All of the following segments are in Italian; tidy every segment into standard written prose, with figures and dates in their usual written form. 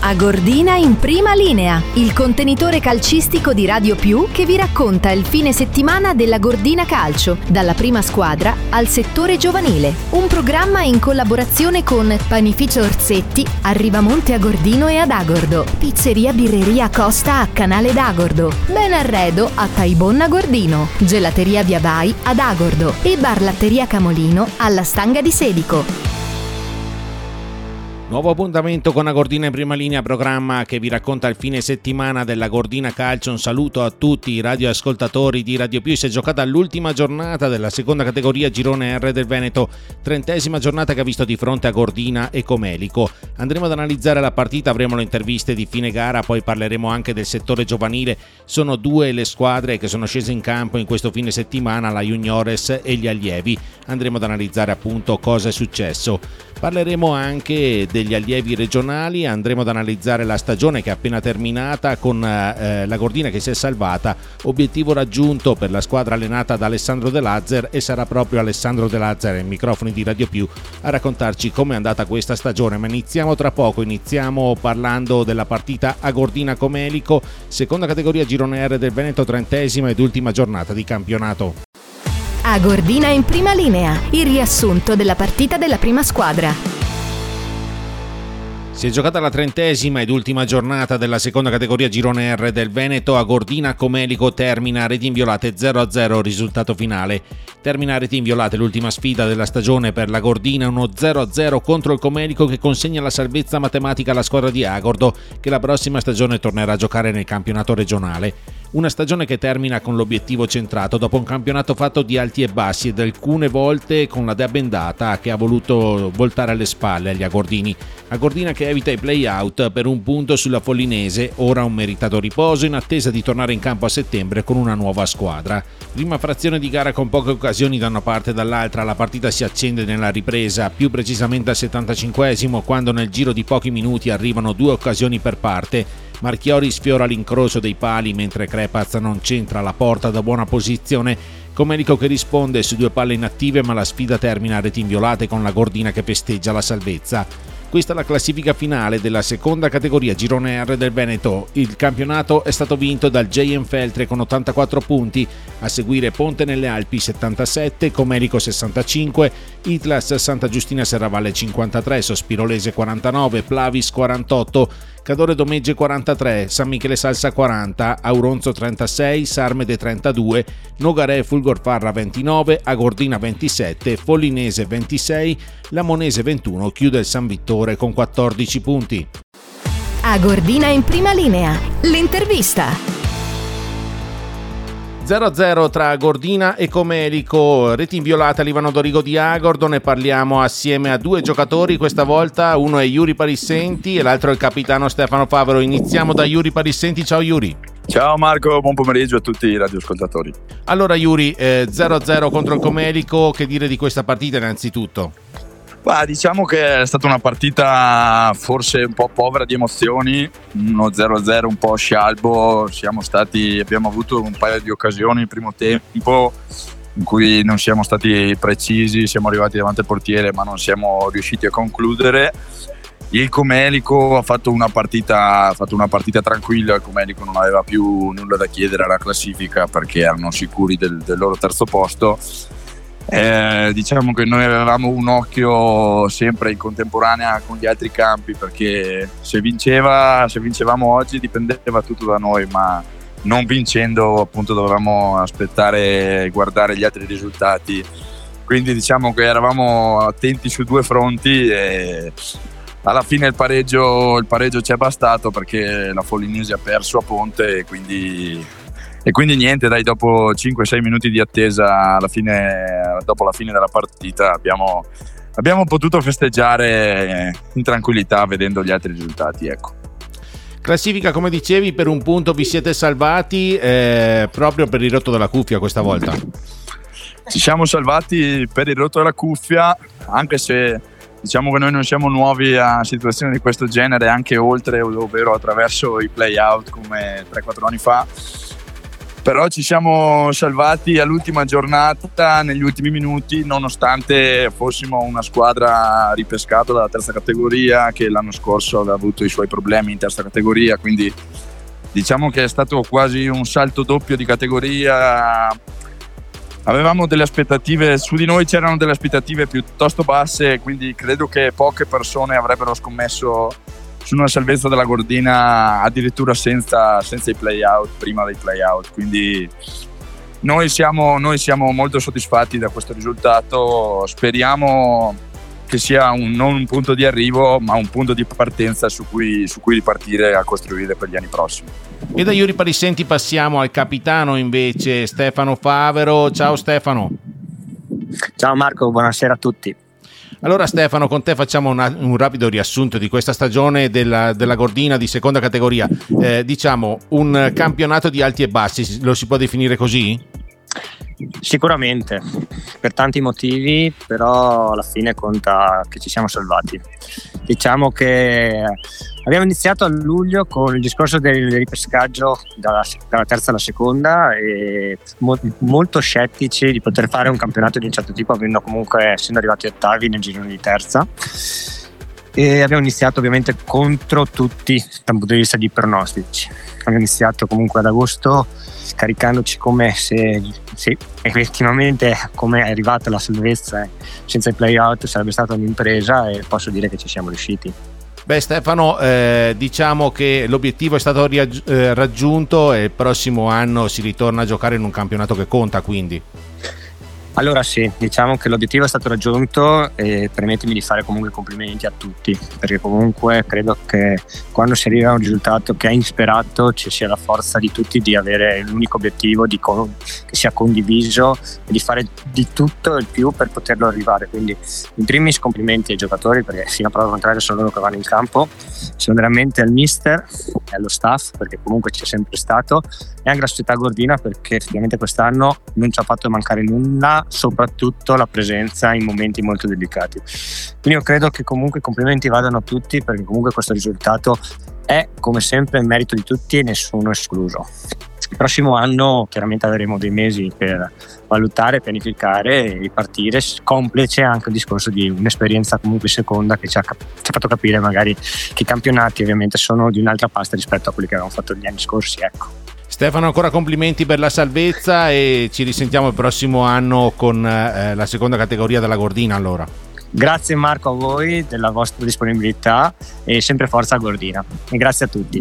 Agordina in prima linea, il contenitore calcistico di Radio Più che vi racconta il fine settimana della Gordina Calcio, dalla prima squadra al settore giovanile. Un programma in collaborazione con Panificio Orsetti, Arrivamonte Agordino e ad Agordo, Pizzeria Birreria Costa a Canale d'Agordo, Ben Arredo a Taibon Agordino, Gelateria Via Vai ad Agordo e Bar Latteria Camolino alla Stanga di Sedico. Nuovo appuntamento con Agordina in prima linea, programma che vi racconta il fine settimana della Gordina Calcio. Un saluto a tutti i radioascoltatori di Radio Più. Si è giocata l'ultima giornata della seconda categoria Girone R del Veneto, 30ª giornata che ha visto di fronte a Gordina e Comelico. Andremo ad analizzare la partita, avremo le interviste di fine gara, poi parleremo anche del settore giovanile. Sono due le squadre che sono scese in campo in questo fine settimana, la Juniores e gli allievi. Andremo ad analizzare appunto cosa è successo. Parleremo anche degli allievi regionali, andremo ad analizzare la stagione che è appena terminata con la Gordina che si è salvata, obiettivo raggiunto per la squadra allenata da Alessandro De Lazzer, e sarà proprio Alessandro De Lazzer ai microfoni di Radio Più a raccontarci come è andata questa stagione. Ma iniziamo tra poco, iniziamo parlando della partita a Gordina Comelico, seconda categoria Girone R del Veneto, 30ª ed ultima giornata di campionato. Agordina in prima linea, il riassunto della partita della prima squadra. Si è giocata la 30ª ed ultima giornata della seconda categoria Girone R del Veneto. A Gordina Comelico termina a reti inviolate 0-0 risultato finale. Termina a reti inviolate l'ultima sfida della stagione per la Gordina, uno 0-0 contro il Comelico che consegna la salvezza matematica alla squadra di Agordo, che la prossima stagione tornerà a giocare nel campionato regionale. Una stagione che termina con l'obiettivo centrato dopo un campionato fatto di alti e bassi ed alcune volte con la dea bendata che ha voluto voltare alle spalle agli agordini. Agordina che evita i play-out per un punto sulla Follinese, ora un meritato riposo in attesa di tornare in campo a settembre con una nuova squadra. Prima frazione di gara con poche occasioni da una parte e dall'altra, la partita si accende nella ripresa, più precisamente al 75esimo, quando nel giro di pochi minuti arrivano due occasioni per parte. Marchiori sfiora l'incrocio dei pali mentre Crepaz non centra la porta da buona posizione. Comelico che risponde su due palle inattive, ma la sfida termina a reti inviolate con la Gordina che festeggia la salvezza. Questa è la classifica finale della seconda categoria Girone R del Veneto. Il campionato è stato vinto dal JM Feltre con 84 punti, a seguire Ponte nelle Alpi 77, Comelico 65, Itlas Santa Giustina Serravalle 53, Sospirolese 49, Plavis 48, Cadore Domegge 43, San Michele Salsa 40, Auronzo 36, Sarmede 32, Nogaré Fulgorfarra 29, Agordina 27, Follinese 26, Lamonese 21 chiude il San Vittore con 14 punti. Agordina in prima linea, l'intervista. 0-0 tra Gordina e Comelico, reti inviolate all'Ivano Dorigo di Agordo. Ne parliamo assieme a due giocatori, questa volta uno è Yuri Parissenti e l'altro è il capitano Stefano Favero. Iniziamo da Yuri Parissenti. Ciao Yuri. Ciao Marco, buon pomeriggio a tutti i radioascoltatori. Allora Yuri, 0-0 contro il Comelico, che dire di questa partita innanzitutto? Diciamo che è stata una partita forse un po' povera di emozioni, uno 0-0 un po' scialbo. Abbiamo avuto un paio di occasioni il primo tempo in cui non siamo stati precisi, siamo arrivati davanti al portiere ma non siamo riusciti a concludere. Il Comelico ha fatto una partita tranquilla. Il Comelico non aveva più nulla da chiedere alla classifica perché erano sicuri del loro terzo posto. Diciamo che noi avevamo un occhio sempre in contemporanea con gli altri campi, perché se vincevamo oggi dipendeva tutto da noi, ma non vincendo appunto dovevamo aspettare e guardare gli altri risultati. Quindi diciamo che eravamo attenti su due fronti e alla fine il pareggio ci è bastato perché la Follinese ha perso a Ponte e quindi niente, dopo 5-6 minuti di attesa dopo la fine della partita abbiamo potuto festeggiare in tranquillità vedendo gli altri risultati, ecco. Classifica, come dicevi, per un punto vi siete salvati proprio per il rotto della cuffia questa volta. Ci siamo salvati per il rotto della cuffia, anche se diciamo che noi non siamo nuovi a situazioni di questo genere, anche oltre, ovvero attraverso i play-out come 3-4 anni fa. Però ci siamo salvati all'ultima giornata, negli ultimi minuti, nonostante fossimo una squadra ripescata dalla terza categoria, che l'anno scorso aveva avuto i suoi problemi in terza categoria, quindi diciamo che è stato quasi un salto doppio di categoria. Avevamo delle aspettative, su di noi c'erano delle aspettative piuttosto basse, quindi credo che poche persone avrebbero scommesso su una salvezza della Gordina addirittura senza i play-out, prima dei play-out. Quindi noi siamo molto soddisfatti da questo risultato, speriamo che sia non un punto di arrivo ma un punto di partenza su cui ripartire a costruire per gli anni prossimi. E da Iuri Parisenti passiamo al capitano invece, Stefano Favero. Ciao Stefano. Ciao Marco, buonasera a tutti. Allora Stefano, con te facciamo un rapido riassunto di questa stagione della Gordina di seconda categoria. Diciamo un campionato di alti e bassi, lo si può definire così? Sicuramente, per tanti motivi, però alla fine conta che ci siamo salvati. Diciamo che abbiamo iniziato a luglio con il discorso del ripescaggio dalla terza alla seconda e molto scettici di poter fare un campionato di un certo tipo, essendo arrivati ottavi nel girone di terza. E abbiamo iniziato ovviamente contro tutti dal punto di vista di pronostici. Abbiamo iniziato comunque ad agosto caricandoci come se effettivamente, come è arrivata la salvezza senza i play-out, sarebbe stata un'impresa, e posso dire che ci siamo riusciti. Beh Stefano, diciamo che l'obiettivo è stato raggiunto e il prossimo anno si ritorna a giocare in un campionato che conta, quindi. Allora sì, diciamo che l'obiettivo è stato raggiunto e permettimi di fare comunque complimenti a tutti, perché comunque credo che quando si arriva a un risultato che è insperato ci sia la forza di tutti di avere l'unico obiettivo che sia condiviso e di fare di tutto e il più per poterlo arrivare. Quindi in primis complimenti ai giocatori, perché fino a prova contraria sono loro che vanno in campo, sono veramente al mister e allo staff, perché comunque c'è sempre stato, e anche alla società Gordina, perché effettivamente quest'anno non ci ha fatto mancare nulla, soprattutto la presenza in momenti molto delicati. Quindi io credo che comunque i complimenti vadano a tutti, perché comunque questo risultato è come sempre il merito di tutti e nessuno escluso. Il prossimo anno chiaramente avremo dei mesi per valutare, pianificare e ripartire, complice anche il discorso di un'esperienza comunque seconda che ci ha fatto capire magari che i campionati ovviamente sono di un'altra pasta rispetto a quelli che avevamo fatto gli anni scorsi, ecco. Stefano, ancora complimenti per la salvezza e ci risentiamo il prossimo anno con la seconda categoria della Gordina allora. Grazie Marco a voi della vostra disponibilità e sempre forza a Gordina, e grazie a tutti.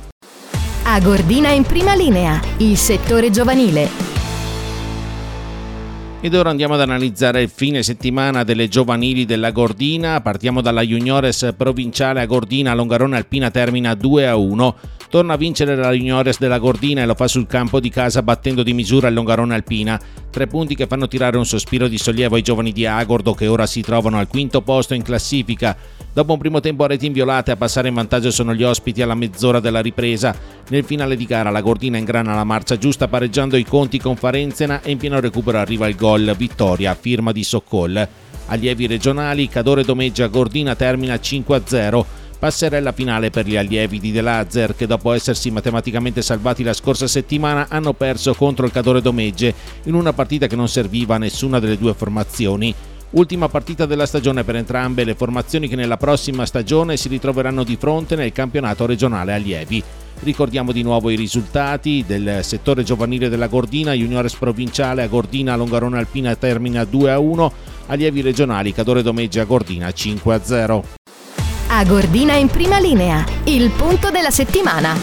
A Gordina in prima linea, il settore giovanile. Ed ora andiamo ad analizzare il fine settimana delle giovanili della Gordina. Partiamo dalla Juniores provinciale a Gordina. Longarone Alpina termina 2-1. Torna a vincere la Juniores della Gordina e lo fa sul campo di casa battendo di misura il Longarone Alpina. 3 punti che fanno tirare un sospiro di sollievo ai giovani di Agordo, che ora si trovano al quinto posto in classifica. Dopo un primo tempo a reti inviolate, a passare in vantaggio sono gli ospiti alla mezz'ora della ripresa. Nel finale di gara la Gordina ingrana la marcia giusta pareggiando i conti con Farenzena e in pieno recupero arriva il gol vittoria firma di Soccol. Allievi regionali, Cadore Domeggia Gordina termina 5-0. Passerella finale per gli allievi di De Lazer, che dopo essersi matematicamente salvati la scorsa settimana hanno perso contro il Cadore Domegge in una partita che non serviva a nessuna delle due formazioni. Ultima partita della stagione per entrambe le formazioni, che nella prossima stagione si ritroveranno di fronte nel campionato regionale allievi. Ricordiamo di nuovo i risultati del settore giovanile della Gordina. Juniores provinciale a Gordina Longarone Alpina termina 2-1, allievi regionali Cadore Domegge a Gordina 5-0. A Gordina in prima linea, il punto della settimana.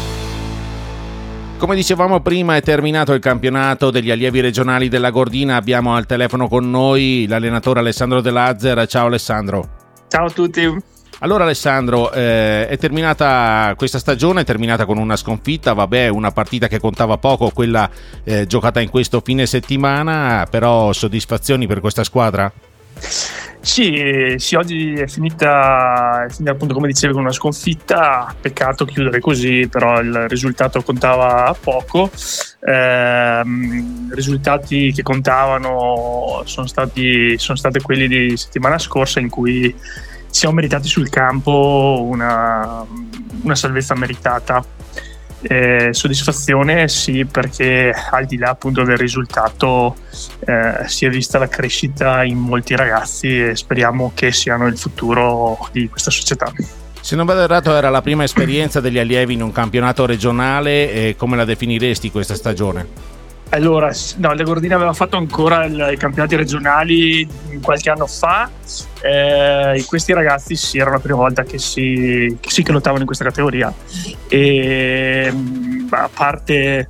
Come dicevamo prima, è terminato il campionato degli allievi regionali della Gordina. Abbiamo al telefono con noi l'allenatore Alessandro De Lazer. Ciao Alessandro. Ciao a tutti. Allora Alessandro, è terminata questa stagione, è terminata con una sconfitta, una partita che contava poco, quella giocata in questo fine settimana, però soddisfazioni per questa squadra? Sì, oggi è finita appunto come dicevi con una sconfitta, peccato chiudere così, però il risultato contava poco. Risultati che contavano sono stati quelli di settimana scorsa, in cui siamo meritati sul campo una salvezza meritata. Soddisfazione sì, perché al di là appunto del risultato si è vista la crescita in molti ragazzi e speriamo che siano il futuro di questa società. Se non vado errato, era la prima esperienza degli allievi in un campionato regionale. Come la definiresti questa stagione? Allora, no, la Gordina aveva fatto ancora i campionati regionali qualche anno fa. Questi ragazzi sì, era la prima volta che lottavano in questa categoria. E a parte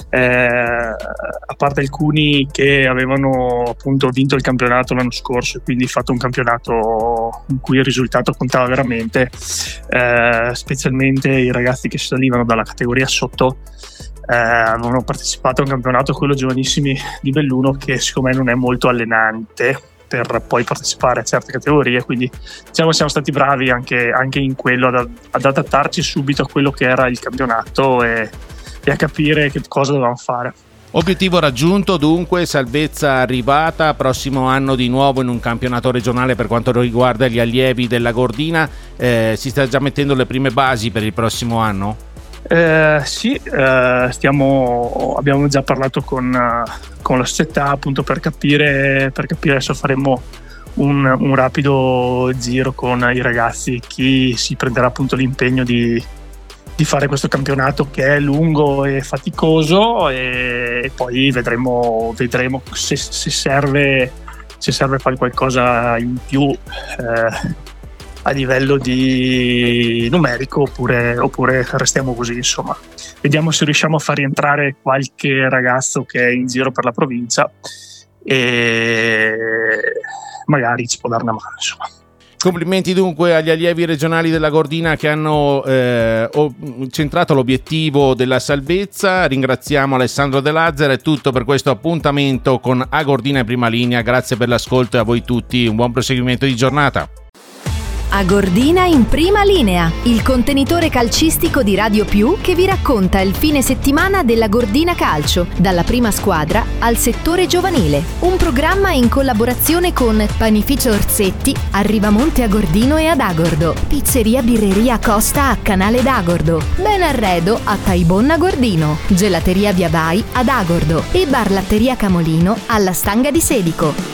alcuni che avevano appunto vinto il campionato l'anno scorso e quindi fatto un campionato in cui il risultato contava veramente, specialmente i ragazzi che salivano dalla categoria sotto. Avevano partecipato a un campionato, quello giovanissimi di Belluno, che secondo me non è molto allenante per poi partecipare a certe categorie, quindi diciamo siamo stati bravi anche in quello ad adattarci subito a quello che era il campionato e a capire che cosa dovevamo fare. Obiettivo raggiunto dunque, salvezza arrivata, prossimo anno di nuovo in un campionato regionale per quanto riguarda gli allievi della Gordina. Si sta già mettendo le prime basi per il prossimo anno? Sì, abbiamo già parlato con la società appunto per capire adesso faremo un rapido giro con i ragazzi, chi si prenderà appunto l'impegno di fare questo campionato che è lungo e faticoso, e poi vedremo se serve fare qualcosa in più a livello di numerico oppure restiamo così, insomma. Vediamo se riusciamo a far rientrare qualche ragazzo che è in giro per la provincia e magari ci può dare una mano, insomma. Complimenti dunque agli allievi regionali della Gordina che hanno centrato l'obiettivo della salvezza. Ringraziamo Alessandro De Lazzaro. È tutto per questo appuntamento con A Gordina in Prima Linea. Grazie per l'ascolto e a voi tutti un buon proseguimento di giornata. A Gordina in Prima Linea, il contenitore calcistico di Radio Più che vi racconta il fine settimana della Gordina Calcio, dalla prima squadra al settore giovanile. Un programma in collaborazione con Panificio Orsetti, Arrivamonte a Gordino e ad Agordo, Pizzeria Birreria Costa a Canale d'Agordo, Ben Arredo a Taibonna Gordino, Gelateria Via Vai ad Agordo e Bar Latteria Camolino alla Stanga di Sedico.